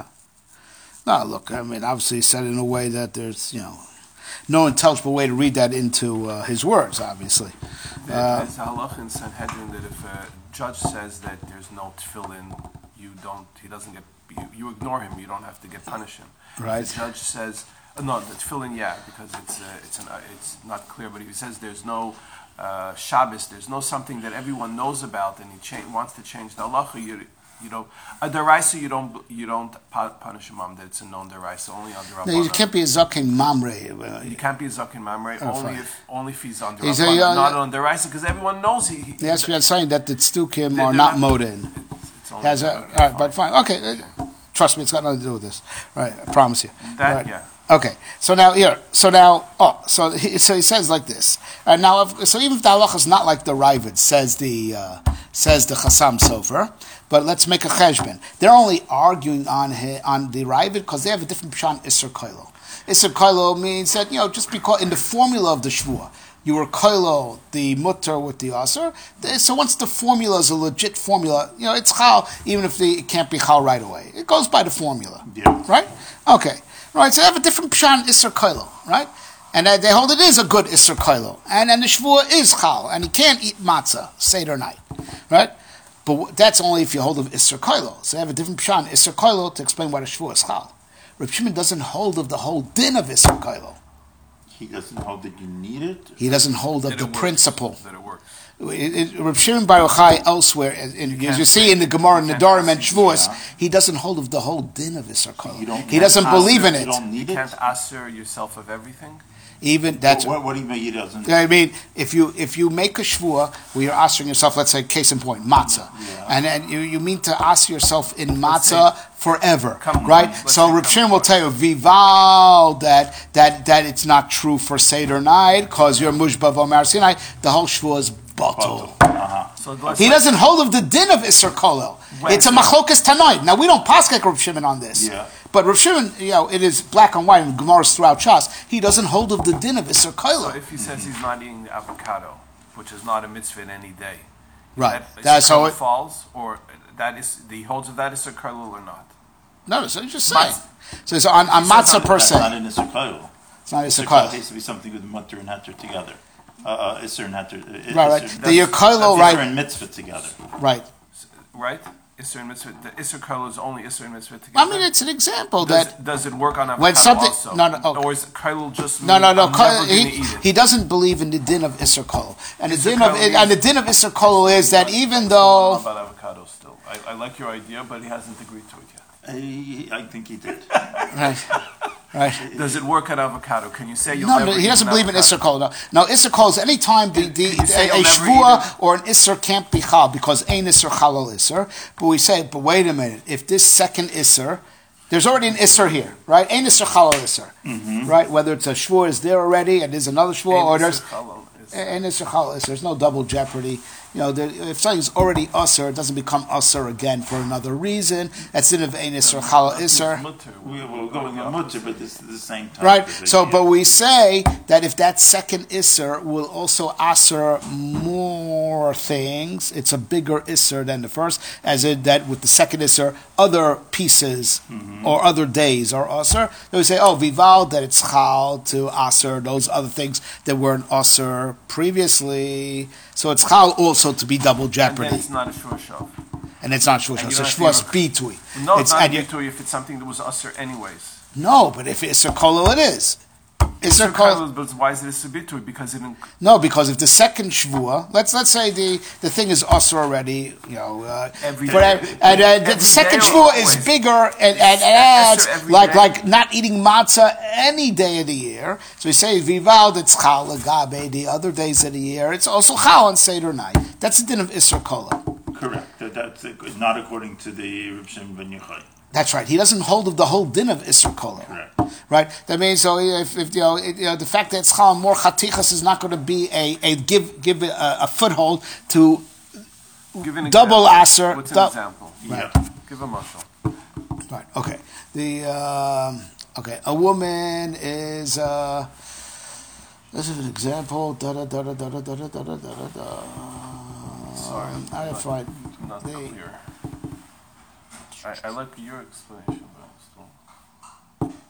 No, look, I mean, obviously he said it in a way that there's, you know, no intelligible way to read that into uh, his words, obviously. Uh,
There's a halach in Sanhedrin that if a judge says that there's no tefillin, you don't, he doesn't get, you, you ignore him, you don't have to get punished him.
Right.
If the judge says, uh, no, the tefillin, yeah, because it's uh, it's an, uh, it's not clear, but if he says there's no uh, Shabbos, there's no something that everyone knows about, and he cha- wants to change the halacha, you you know, a deraisa you don't you don't pu- punish him on that it's a known deraisa, only on the
no, you can't be a zaken mamre.
You can't be a zaken mamre
Oh,
only
fine.
if only if he's on the
He's a-
Rabbanan,
yeah,
not
yeah.
on the deraisa, because everyone knows he. he
Yes, we are saying that the tzdukim
They're
are not
not-
modin.
it's only
Has a,
okay,
all right, but fine. Okay, uh, trust me, it's got nothing to do with this. Right, I promise you.
That,
Right.
yeah.
Okay, so now here, so now, oh, so he, so he says like this. Uh, now, if, so even if the halacha is not like the Ravid, says the uh, says the Chassam Sofer, but let's make a cheshbon. They're only arguing on he, on the Ravid because they have a different pshan Isser Koilo. Isser Koilo means that, you know, just because in the formula of the Shvuah, you were Koilo the mutter with the Aser, so once the formula is a legit formula, you know, it's chal, even if the, it can't be chal right away. It goes by the formula.
Yeah.
Right? Okay. Right, so they have a different pshan Isser Koilo, right? And uh, they hold it is a good Isser Koilo. And and the Shvuah is chal, and he can't eat matzah, Seder night. Right? But w- that's only if you hold of Isser Koilo. So they have a different pshan Isser Koilo to explain why the Shvuah is chal. Reb Shimon doesn't hold of the whole din of Isser Koilo.
He doesn't hold that you need it.
He doesn't hold of
That
the
it works,
principle.
That it works.
It, it, Reb Shimon Bar Yochai elsewhere, in, in, as you see in the Gemara and the
can't
Dorim and
see-
Shavuos,
yeah.
he doesn't hold of the whole din of Isser
You
Koilo.
don't-
He doesn't
can't
believe in
ask
it.
You don't need
You
it.
can't assure yourself of everything.
Even that's.
what, what do you mean he doesn't?
I mean, if you if you make a shvua where you're asking yourself, let's say, case in point, matzah,
Yeah.
and then you, you mean to ask yourself in matzah forever,
Come-
right?
let's
So
say
Reb
come
Shimon will
forth.
tell you, vival, that that that it's not true for Seder night because you're mushba v'omar Sinai. The whole shvua is batal.
Uh-huh.
So let's
He
say-
doesn't hold of the din of Isser Kolel.
When-
It's a machlokas tanoid. Now we don't pass like Reb Shimon on this.
Yeah.
But Reb Shimon, you know, it is black and white in Gemara's throughout Shas. He doesn't hold of the din of Isser
So
Kolel.
if he says he's not eating the avocado, which is not a mitzvah in any day,
Right.
that
That's how it.
falls, or that is the holds of that is a kernel or not.
No, so it's just saying.
Matzah.
So it's on, on
He says
matzah
on-
per
That's not
se.
in Isser Koil.
It's not Isser
Isser Koil
Kolel.
has to be something with mutter and heter together. Uh, uh, Isser and heter. uh,
Right, right.
Isser-
The Yerkoilo,
Isser
right,
and mitzvah together.
right.
Right? Isser and mitzvah. The Isser kernel is only Isser and mitzvah together.
I mean, it's an example
does,
that
does it work on avocado
when something-
also?
no, no, okay.
Or is kernel just
no, no, no.
I'm
Kol-
never gonna
He,
eat it.
he doesn't believe in the din of Isser Kolel, and the
Isser
din of
Kolel
and the din of Isser Kolel is that even though
about avocado still. I, I like your idea, but he hasn't agreed to it yet.
I, I think he did.
right, right.
Does it work on avocado? Can you say you'll
No,
never
no, he
eat
doesn't
an
believe in
avocado?
Isser Kol. No, no Isser Kol is any time the, the,
you say
a, a
you'll never
Shvua
eat it?
or an Isser can't be Chal because Ein Isser Chalal Isser. But we say, but wait a minute, if this second Isser, there's already an Isser here, right? Ein Isser Chalal Isser,
Mm-hmm.
right? Whether it's a Shvua is there already and there's another Shvua or
Isser
there's
halal is-
Ein Isser Chalal Isser. There's no double jeopardy. You know, there, if something's already Usser, it doesn't become Usser again for another reason. That's in of Ein Isser Chalal Isser.
Mutter.
We, we're going on mutter, but this is the same time.
Right. So, but we say that if that second isser will also asser more things, it's a bigger isser than the first, as in that with the second isser, other pieces
Mm-hmm.
or other days are asser. Then we say, oh, vival, that it's chal to asser those other things that weren't asser previously. So it's chal also to be double
And
jeopardy,
then it's not a shur shav.
and it's not shvush.
And you
So
don't have
shvuas
to
bitui.
No, it's, not
and you-
bitui if it's something that was usher anyways.
no, but if it's a kolo, it is. Isser kolo.
But why is it a bitui? Because it. inc-
No, because if the second shvua, let's let's say the, the thing is usher already, you know, uh,
Every
but,
day.
uh, and uh, the,
Every
the second
day or
shvua is
always?
bigger and, and
Usher
adds
every
like
day?
like not eating matzah any day of the year. So we say vival it's chal agabe the other days of the year. It's also chal on Seder night. That's the din of Isser Kola.
Correct. That, that's uh, not according to the Reb Shimon ben Yochai.
That's right. He doesn't hold of the whole din of Isser Kolo.
Correct.
Right? That means so if, if you, know, it, you know the fact that it's chal more chatichas is not going to be a, a give give a, a foothold to
Give an
double
example.
aser.
What's an
du-
example?
Yeah.
Give a muscle.
Right. Okay. The um, okay. A woman is. Uh, this is an example. Da da da da da da da da da da da da.
Sorry,
Um, I have to find.
Not
the-
clear. I, I like your explanation, but still.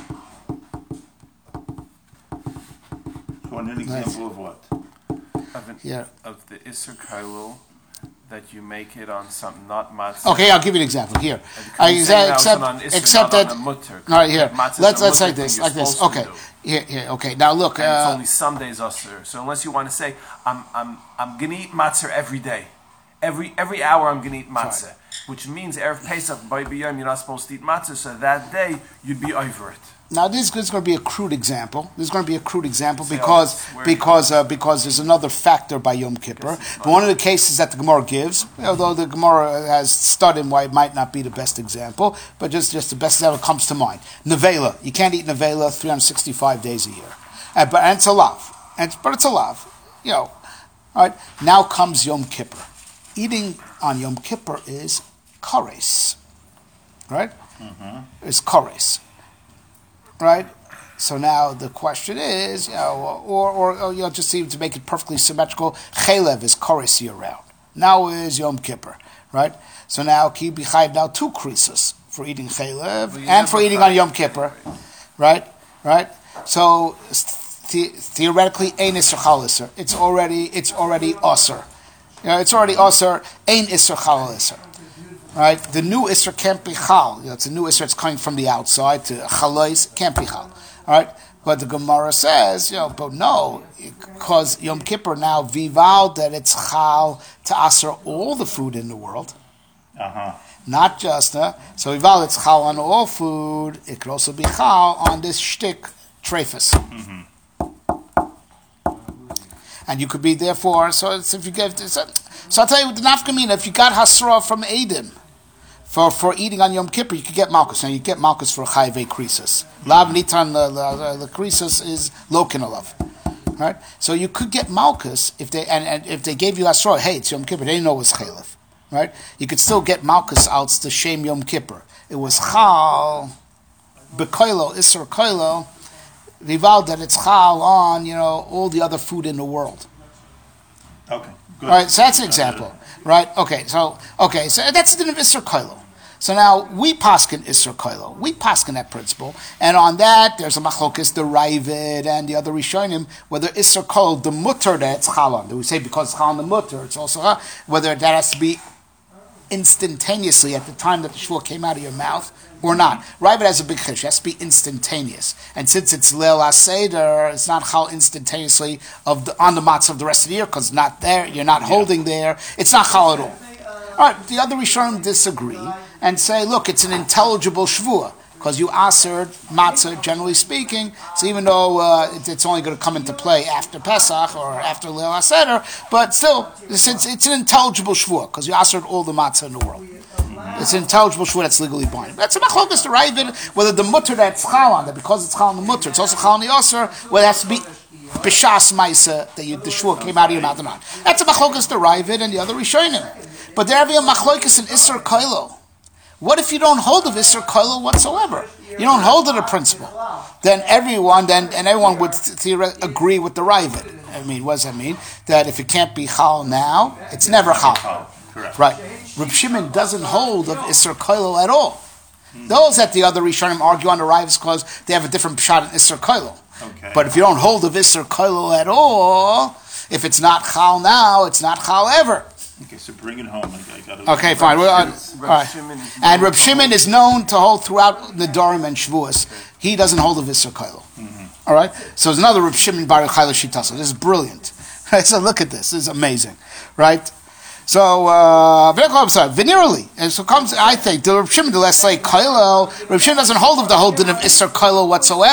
You want an example of what?
Of, an,
Yeah.
of the Isser Kailo, that you make it on some not matzah.
Okay, I'll give you an example here.
Because
I,
you say now
except
it's on Isser,
except
not on
that.
a mutter.
All right, here.
Matzah is
Let's
a
let's
mutter
like this,
thing
like
you're
this.
supposed to
Okay.
do.
Here, here. Okay. Now look.
And it's
Uh,
only some days usher. So unless you want to say, I'm I'm I'm gonna eat matzah every day, every every hour I'm gonna eat matzah, which means erev Pesach by b'yom you're not supposed to eat matzah. So that day you'd be over it.
Now this is going to be a crude example. This is going to be a crude example
So,
because
where-
because uh, because there's another factor by Yom Kippur. But one of the cases that the Gemara gives, although the Gemara has studied why it might not be the best example, but just, just the best example comes to mind. Nevela. You can't eat nevela three hundred sixty-five days a year, and, but and it's a lav, and but it's a lav. You know, all right. Now comes Yom Kippur. Eating on Yom Kippur is kares, right? Mm-hmm. It's kares. Right? So now the question is, you know, or, or, or you know, just even to make it perfectly symmetrical, Chalev is Koris year round. Now is Yom Kippur, right? So now Ki B'chayv now two krisos for eating Chalev
Well, you
and for
never
eating
tried.
on Yom Kippur, right? Right? So the, theoretically, Ein Isser Chal Isser. It's already it's already Osir. You know, it's already Osir. Ein Isser Chal Isser. Right, the new Isser can't be Chal. You know, it's a new Isser. It's coming from the outside to Chalois. Can't be Chal. All right, but the Gemara says, you know, but no, because Yom Kippur now vivald that it's Chal to Aser all the food in the world,
Uh huh.
not just uh, so vivald it's Chal on all food. It could also be Chal on this shtick treifus. And you could be therefore. So it's, if you give this, so I'll tell you the nafkamina. If you got hasra from Edom. For, for eating on Yom Kippur, you could get malchus. Now you get malchus for chayvei krisus. Lav nitan the the, the krisus is lokin alav, right? So you could get malchus if they and, and if they gave you asra. Hey, it's Yom Kippur. They didn't know it was chalif, right? You could still get malchus out to shame Yom Kippur. It was chal bekoilo iser koilo rival that it's chal on you know all the other food in the world.
Okay. Good.
All right, so that's an example, right? Okay, so okay, so that's the din of iser koilo. So now we paskin Isser Koilo. We paskin that principle, and on that there's a machlokes, the Ravid and the other Rishonim, whether Isser Koilo the mutter that it's chal on. Do we say because it's chal on the mutter? It's also uh, whether that has to be instantaneously at the time that the shvua came out of your mouth or not. Ravid has a big chish. It has to be instantaneous, and since it's Leil HaSeder, it's not chal instantaneously of the, on the matzah of the rest of the year because it's not there. You're not holding there. It's not chal at all. All right, the other Rishonim disagree and say, look, it's an intelligible shvua because you asered matzah, generally speaking. So even though uh, it, it's only going to come into play after Pesach or after Leil HaSeder, but still, it's, it's, it's an intelligible shvua because you asered all the matzah in the world. It's an intelligible shvua that's legally binding. That's a machlokas to Ravid, whether the mutter that's chal on, that because it's chal on the mutter, it's also chal on the aser, whether it has to be b'shas ma'isa that you, the shvua came out of your mouth or not. That's a machlokas to Ravid and the other Rishonim. But there having a machlokas in Isser Koilo. What if you don't hold of Isser Koilo whatsoever? You don't hold of the principle. Then everyone, then and everyone would theoretically agree with the Ravid. I mean, what does that mean? That if it can't be chal now, it's never chal.
Oh, correct.
Right. Reb Shimon doesn't hold of Isser Koilo at all. Those that the other Rishonim argue on the Ravid because they have a different pshat in Isser Koilo.
Okay.
But if you don't hold of Isser Koilo at all, if it's not chal now, it's not chal ever.
Okay, so bring it home. I, I gotta
Okay, fine. Well, uh, all right.
Shimon is
And
known
Reb
to
Shimon is known to hold throughout the Dorim and Shavuos. He doesn't hold of Isser Koilo. All right? So there's another Reb Shimon Bar Yochai L'Shitasa. This is brilliant. Right? So look at this. This is amazing. Right? So, uh, venerally. And so comes, I think, the Reb Shimon, the last say, Koilo, Reb Shimon doesn't hold of the whole din of Isser Koilo whatsoever.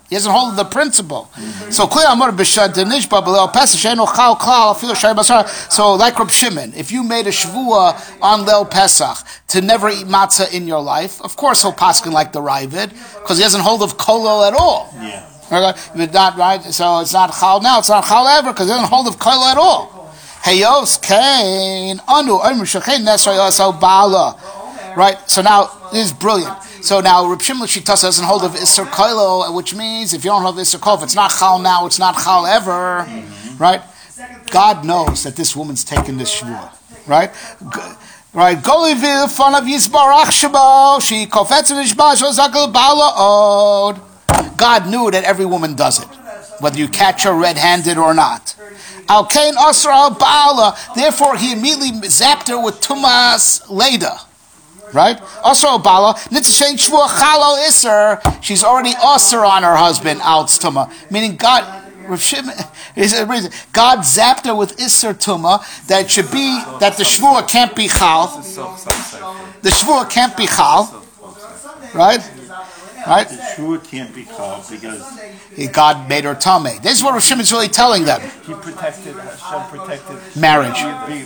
He doesn't hold of the principle. So clear Amor b'shad denishba b'leil Pesach she'eno chal klal afilu shari basar. So like Reb Shimon, if you made a shvua on Leil Pesach to never eat matzah in your life, of course he'll paskin like the Ravid because he doesn't hold of kolel at all.
Yeah.
But not right. So it's not chal now. It's not chal ever because he doesn't hold of kolel at all. Heyos kain anu omer shechein nesra yosel bala. Right. So now this is brilliant. So now Reb Shimon Shitas doesn't hold of Isser Koilo, which means if you don't hold Isser Koilo, if it's not Chal now, it's not Chal ever, mm-hmm. right? God knows that this woman's taken this shvua, right? G- right? Golivil fun of Yisbarach Shabo, she kofetz v'ishba shozakal bala od. God knew that every woman does it, whether you catch her red-handed or not. Al kain asra al bala. Therefore, he immediately zapped her with Tumas Leda. Right? Also, Bala, she's already usher on her husband, out Tuma. Meaning God, God zapped her with Isser Tuma that it should be, that the Shvua can't be Chal. The Shvua can't be Chal. Right? Right?
The Shvua can't be Chal because
God made her Tameh. This is what Rav Shimon's really telling them.
He protected, Hashem protected
marriage.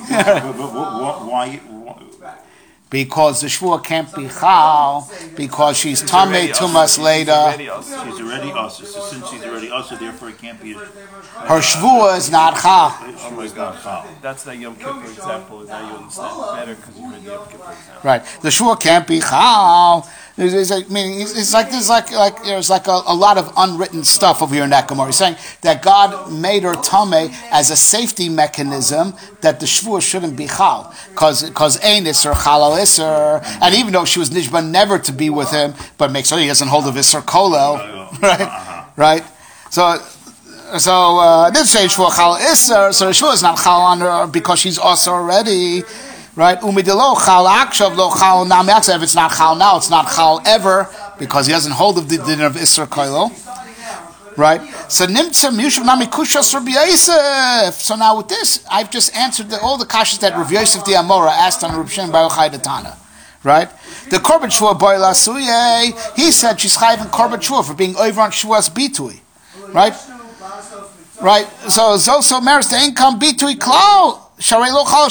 Why?
Because the shvua can't be chal, because she's tamei tumas leda.
She's already usher, so since she's already usher, therefore it can't be. A,
her shvua is not chal.
Oh my God, chal.
That's that Yom Kippur example. Now you understand better because you read the Yom Kippur example.
Right, the shvua can't be chal. It's, it's like, I mean, it's, it's like there's like like there's like a, a lot of unwritten stuff over here in that Gemara. He's saying that God made her tamei as a safety mechanism that the shvua shouldn't be chal, because because ein iser chal al iser, and even though she was nishba never to be with him, but makes sure he doesn't hold of iser kolel, right, right. So so uh, this say shvua chal iser, so the shvua is not chal on her because she's also already. Right, umidelo chal akshav lo chal nam yaksa. If it's not chal now, it's not chal ever because he doesn't hold of the din of Isser Koilo. Right, so nimtza miyushav nami kushas Rabbi Yosef. So now with this, I've just answered the, all the kashas that Rabbi Yosef the Amora asked on Rabbi Shimon Bar Yochai the Tana. Right, the korban shua boy lasuye. He said she's chayv in korban shua for being over on shuas bitui. Right, right. So zoso maris the income bitui klau. But the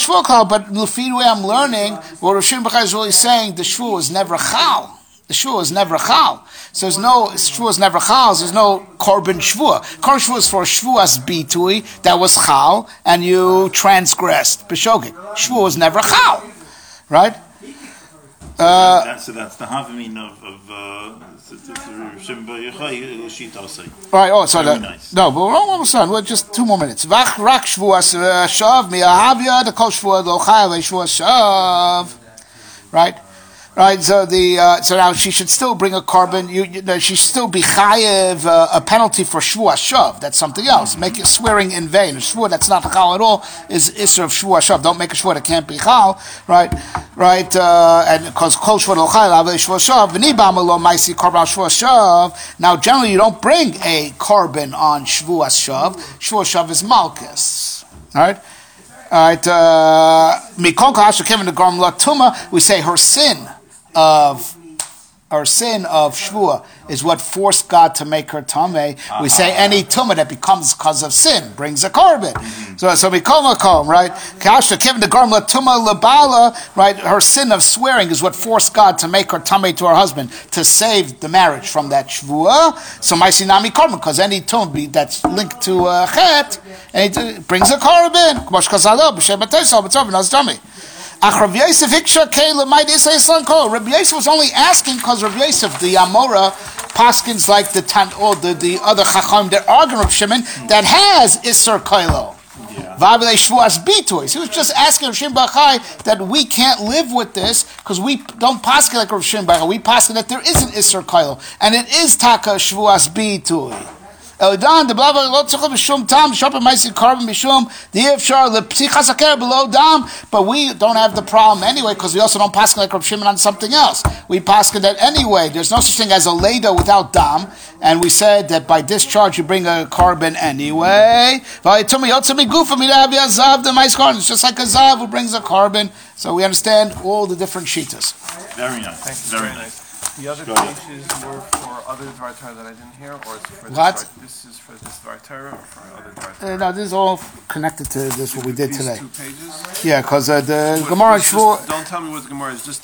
way I'm learning, what Rav Shimon is really saying, the shvua is never chal. The shvua is never chal. So there's no shvua is never chal. There's no korban shvua. Korban shvua is for shvuas bitui that was chal and you transgressed. B'shogeg. Shvua was never chal, right?
Uh, that's, so that's the havamin of of Shimon Bar Yochai Shitosei.
Right. Oh, sorry.
Very nice.
No, but we're almost done. We're just two more minutes. Vach rak shvuas shav mi'ahavya the kol shvua lo chayav shvuas shav. Right. Right, so the uh, so now she should still bring a korban. You, you know, she should still be chayev uh, a penalty for shvua shav. That's something else. Make it swearing in vain. A shvua that's not chal at all is isser of shvua shav. Don't make a shvua that can't be chal. Right, right, uh, and because kol shvua lo chal ave shvua shav v'nibam lo ma'isi korban shvua shav. Now, generally, you don't bring a korban on shvua shav. Shvua shav is malchus. All right. All right. Mikol kasher kevin the garm la tuma. We say her sin of her sin of shvua is what forced God to make her tameh. Uh-huh. We say any tumah that becomes because of sin brings a korban. Mm-hmm. So so we call makom, right? Kasha kevin the garm la tuma labala, right? Her sin of swearing is what forced God to make her tameh to her husband to save the marriage from that shvua. So my sinami korban, because any tumah that's linked to a chet, and it brings a korban. K'mosh kazalo b'shem b'teisal b'tzov b'naz Rabbi Yosef was only asking because Rabbi Yosef, the Amora, paskins like the tan or the, the other Chacham that argue Rabbi Shimon that has Isser Koilo. Yeah. He was just asking Rabbi Shimon Bar Yochai that we can't live with this because we don't paskin like Rabbi Shimon Bar Yochai. We paskin that there is an Isser Koilo and it is Taka Shvuas Bitui. Eldan the blah blah lo tzachol b'shum tam shopper ma'isi korban b'shum the efshar lepsichas haker below dam. But we don't have the problem anyway because we also don't paskin like Rav Shimon on something else. We paskin that anyway. There's no such thing as a leda without dam, and we said that by discharge you bring a korban anyway. It's just like a zav who brings a korban. So we understand all the different shitas.
Very nice. Very nice.
The other
Go ahead.
pages were for other Dvar Torah that I didn't hear, or is it for this
What?
Dvar- This is for this Dvar Torah or for other Dvar
Uh,
Torah?
no, this is all connected to this what we did
These
today.
two pages.
Yeah, because uh, the
What-
Gemara
what's
Shvuah.
just- Don't tell me what the Gemara is. Just